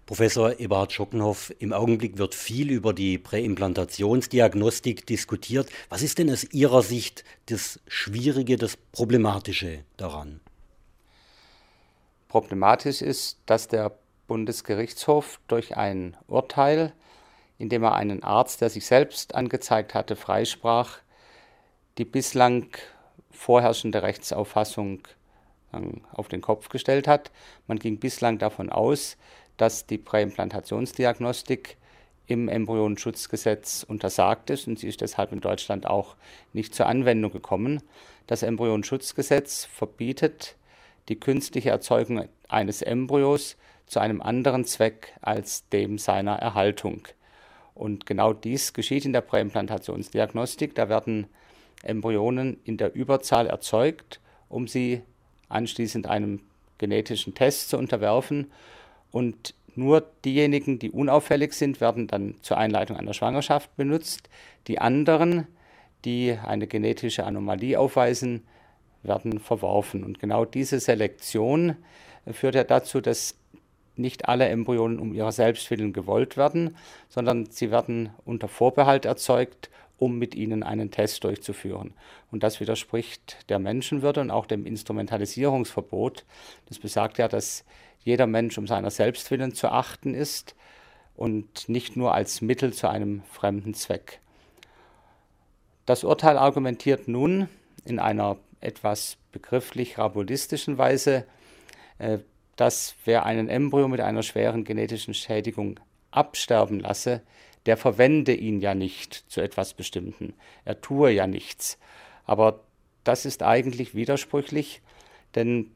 Professor Eberhard Schockenhoff, im Augenblick wird viel über die Präimplantationsdiagnostik diskutiert. Was ist denn aus Ihrer Sicht das Schwierige, das Problematische daran? Problematisch ist, dass der Bundesgerichtshof durch ein Urteil, in dem er einen Arzt, der sich selbst angezeigt hatte, freisprach, die bislang vorherrschende Rechtsauffassung auf den Kopf gestellt hat. Man ging bislang davon aus, dass die Präimplantationsdiagnostik im Embryonenschutzgesetz untersagt ist und sie ist deshalb in Deutschland auch nicht zur Anwendung gekommen. Das Embryonenschutzgesetz verbietet die künstliche Erzeugung eines Embryos zu einem anderen Zweck als dem seiner Erhaltung. Und genau dies geschieht in der Präimplantationsdiagnostik. Da werden Embryonen in der Überzahl erzeugt, um sie anschließend einem genetischen Test zu unterwerfen. Und nur diejenigen, die unauffällig sind, werden dann zur Einleitung einer Schwangerschaft benutzt. Die anderen, die eine genetische Anomalie aufweisen, werden verworfen. Und genau diese Selektion führt ja dazu, dass nicht alle Embryonen um ihrer selbst willen gewollt werden, sondern sie werden unter Vorbehalt erzeugt, um mit ihnen einen Test durchzuführen. Und das widerspricht der Menschenwürde und auch dem Instrumentalisierungsverbot. Das besagt ja, dass jeder Mensch um seiner selbst willen zu achten ist und nicht nur als Mittel zu einem fremden Zweck. Das Urteil argumentiert nun in einer etwas begrifflich rabulistischen Weise, dass wer einen Embryo mit einer schweren genetischen Schädigung absterben lasse, der verwende ihn ja nicht zu etwas Bestimmten. Er tue ja nichts. Aber das ist eigentlich widersprüchlich, denn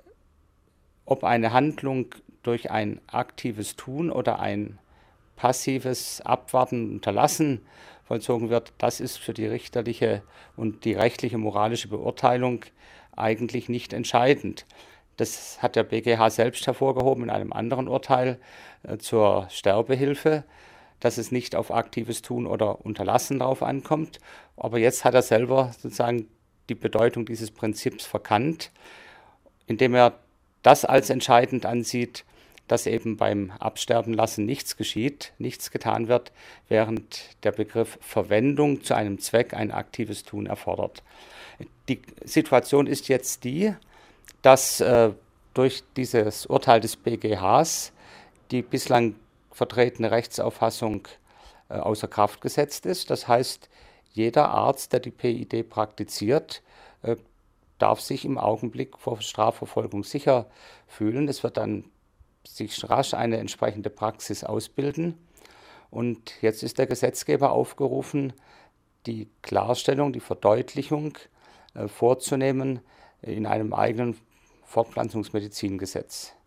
ob eine Handlung durch ein aktives Tun oder ein passives Abwarten und Unterlassen vollzogen wird, das ist für die richterliche und die rechtliche moralische Beurteilung eigentlich nicht entscheidend. Das hat der BGH selbst hervorgehoben in einem anderen Urteil zur Sterbehilfe, dass es nicht auf aktives Tun oder Unterlassen drauf ankommt. Aber jetzt hat er selber sozusagen die Bedeutung dieses Prinzips verkannt, indem er das als entscheidend ansieht, dass eben beim Absterbenlassen nichts geschieht, nichts getan wird, während der Begriff Verwendung zu einem Zweck ein aktives Tun erfordert. Die Situation ist jetzt die, dass durch dieses Urteil des BGHs die bislang vertretene Rechtsauffassung außer Kraft gesetzt ist. Das heißt, jeder Arzt, der die PID praktiziert, darf sich im Augenblick vor Strafverfolgung sicher fühlen. Es wird dann sich rasch eine entsprechende Praxis ausbilden. Und jetzt ist der Gesetzgeber aufgerufen, die Klarstellung, die Verdeutlichung vorzunehmen in einem eigenen Fortpflanzungsmedizingesetz.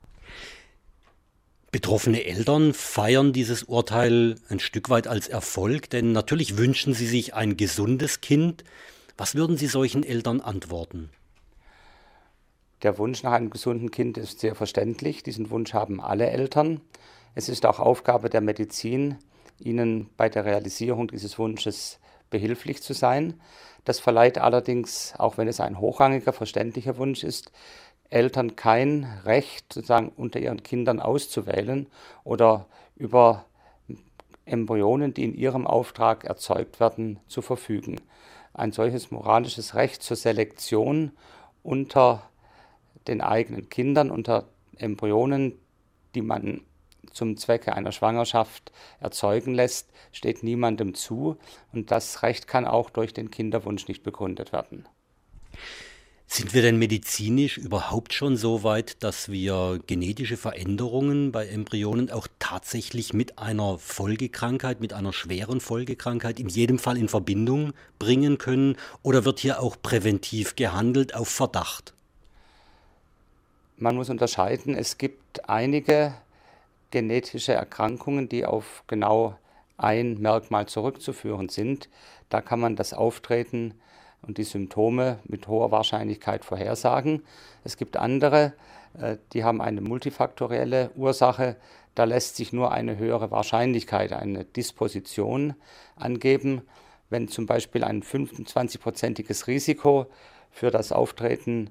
Betroffene Eltern feiern dieses Urteil ein Stück weit als Erfolg, denn natürlich wünschen sie sich ein gesundes Kind. Was würden Sie solchen Eltern antworten? Der Wunsch nach einem gesunden Kind ist sehr verständlich. Diesen Wunsch haben alle Eltern. Es ist auch Aufgabe der Medizin, ihnen bei der Realisierung dieses Wunsches behilflich zu sein. Das verleiht allerdings, auch wenn es ein hochrangiger, verständlicher Wunsch ist, Eltern kein Recht, sozusagen unter ihren Kindern auszuwählen oder über Embryonen, die in ihrem Auftrag erzeugt werden, zu verfügen. Ein solches moralisches Recht zur Selektion unter den eigenen Kindern, unter Embryonen, die man zum Zwecke einer Schwangerschaft erzeugen lässt, steht niemandem zu. Und das Recht kann auch durch den Kinderwunsch nicht begründet werden. Sind wir denn medizinisch überhaupt schon so weit, dass wir genetische Veränderungen bei Embryonen auch tatsächlich mit einer Folgekrankheit, mit einer schweren Folgekrankheit in jedem Fall in Verbindung bringen können? Oder wird hier auch präventiv gehandelt auf Verdacht? Man muss unterscheiden, es gibt einige genetische Erkrankungen, die auf genau ein Merkmal zurückzuführen sind. Da kann man das Auftreten und die Symptome mit hoher Wahrscheinlichkeit vorhersagen. Es gibt andere, die haben eine multifaktorielle Ursache. Da lässt sich nur eine höhere Wahrscheinlichkeit, eine Disposition angeben. Wenn zum Beispiel ein 25-prozentiges Risiko für das Auftreten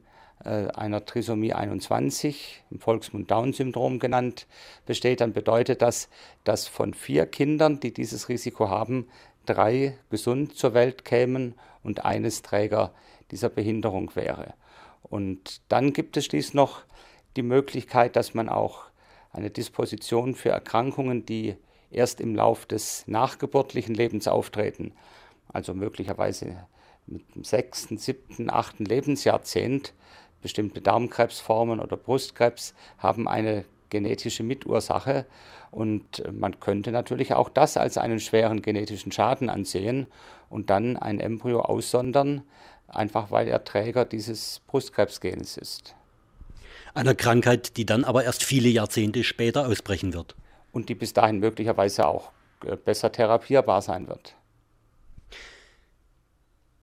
einer Trisomie 21, im Volksmund Down-Syndrom genannt, besteht, dann bedeutet das, dass von 4 Kindern, die dieses Risiko haben, 3 gesund zur Welt kämen und eines Träger dieser Behinderung wäre. Und dann gibt es schließlich noch die Möglichkeit, dass man auch eine Disposition für Erkrankungen, die erst im Lauf des nachgeburtlichen Lebens auftreten, also möglicherweise mit dem 6., 7., 8. Lebensjahrzehnt, bestimmte Darmkrebsformen oder Brustkrebs haben eine genetische Mitursache und man könnte natürlich auch das als einen schweren genetischen Schaden ansehen und dann ein Embryo aussondern, einfach weil er Träger dieses Brustkrebsgens ist. Einer Krankheit, die dann aber erst viele Jahrzehnte später ausbrechen wird. Und die bis dahin möglicherweise auch besser therapierbar sein wird.